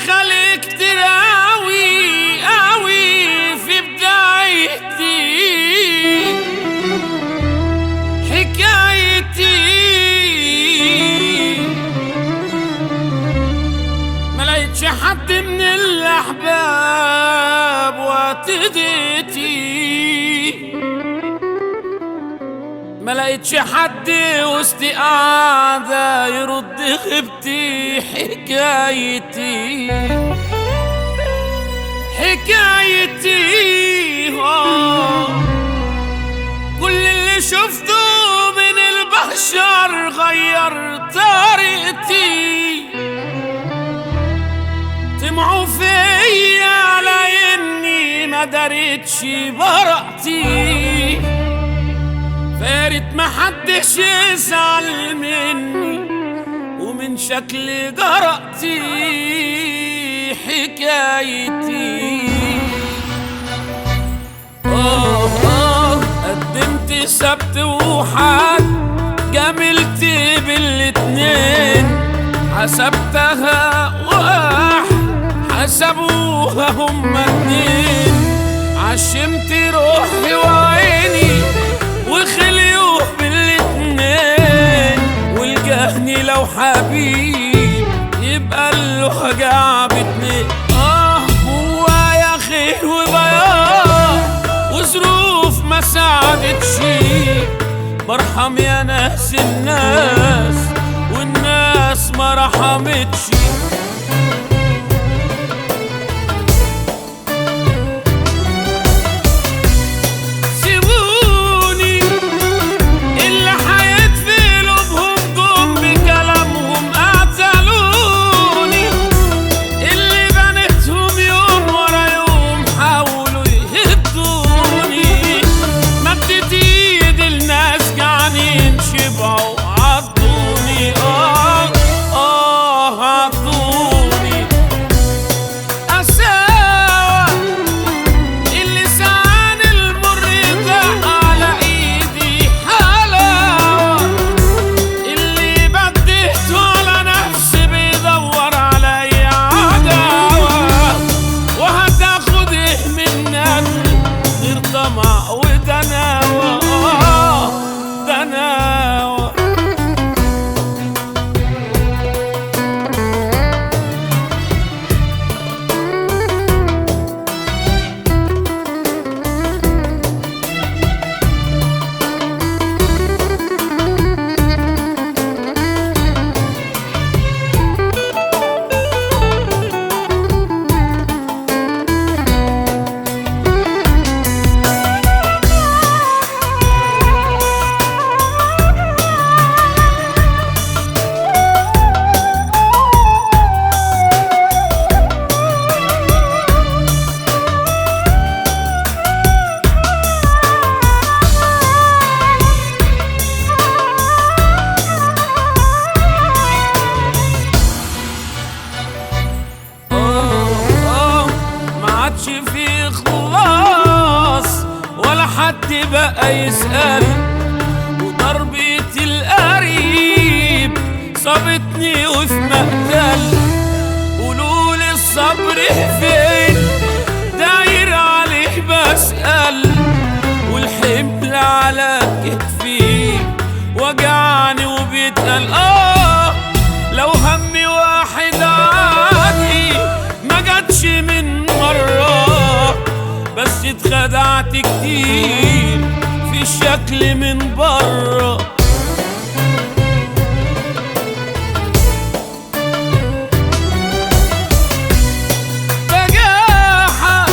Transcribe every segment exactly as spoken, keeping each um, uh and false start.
خلق كتير اوي اوي في بدايتي، حكايتي ملقتش حد من الاحباب واعتديتي، ملقتش حد وسط قعدة يرد غيبتي. حكايتي حكايتي آه كل اللي شفته من البشر غير طريقتي، طمعوا فيا على اني ما دارتش براءتي، فارت محدش يزعل مني ومن شكل جرأتي. حكايتي آه آه قدمت سبت وحد، جاملت بالاتنين، حسبتها واحد حسبوها هما اتنين، عشمت روحي وعيني وخليوه بالاتنين، والجهني لو حبيب يبقى له هجع باتنين. اه جوايا خير وبياض وظروف ما ساعدتش، برحم يا ناس الناس والناس ما رحمتش. في خلاص ولا حد بقى يسأل، وضربة القريب صابتني وفي مقتل. قولولي الصبر فين داير عليه بسأل، والحمل على كتفي وجعني وبيتقل. اه لو همي واحد عادي ما جاتش من مرة، بس اتخدعت كتير في الشكل من برا. بجاحة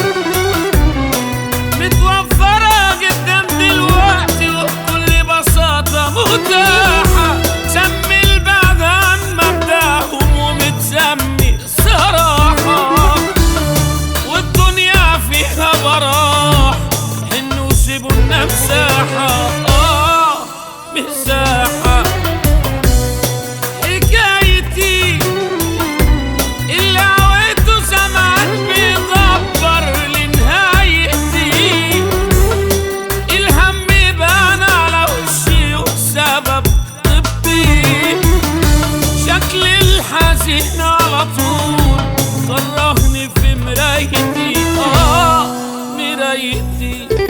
متوفرة جدا دلوقتي وبكل بساطة متاحة، سمي البعد عن مبدأهم ومتسمي صراحة، والدنيا فيها براح حنوا سيبوا لنا مساحة. اه مساحة حكايتي اللي عويته زمان بيدبر لنهايتي، الهم بان على وشي وسبب طبي، شكل الحزين على طول ميتين.